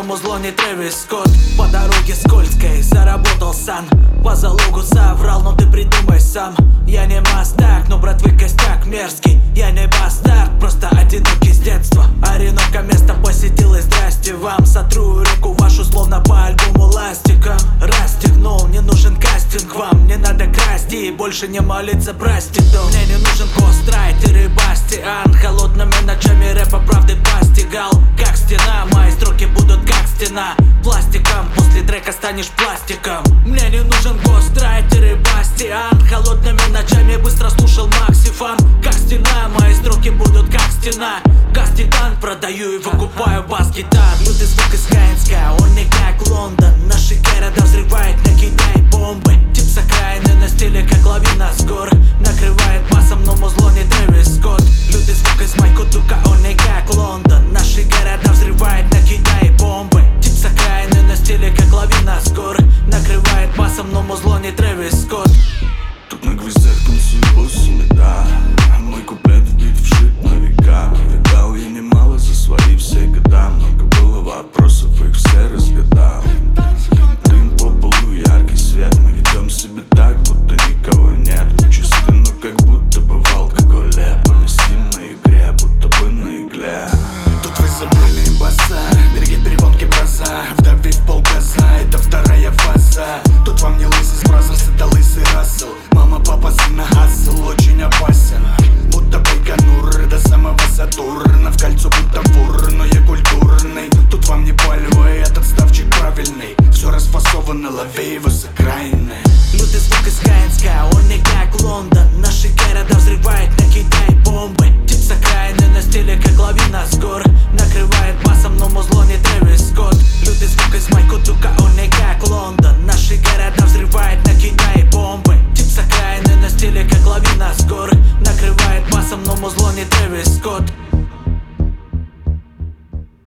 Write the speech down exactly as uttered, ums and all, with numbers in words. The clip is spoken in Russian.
музло не Трэвис Скотт. По дороге скользкой заработал сан, по залогу соврал, но ты придумай сам. Я не мастак, но братвы костяк мерзкий. Я не бастард, просто одинокий с детства. Ореновка место посетил и здрасте вам. Сотру реку вашу словно по альбому ластиком. Расстегнул, не нужен кастинг вам. Не надо красть и больше не молиться проститутам. Мне не нужен кострайтер и бастиан. Холодными ночами рэпа правды постигал. Как стена, мои строки будут как стена. Пластиком, после трека станешь пластиком. Мне не нужен гострайтер и бастиан. Холодными ночами быстро слушал Максифан. Как стена, мои строки будут как стена. Газ-титан, продаю и выкупаю бас-гитар. Лютый звук из Хаинска, он не как Лондон. Наши города взрывает на Китай бомбы. Тип с окраины на стиле как лавина с гор. Накрывает басом, но музло не Трэвис Скотт. Лютый звук из Майкутука, он не как Лондон. Наши города взрывает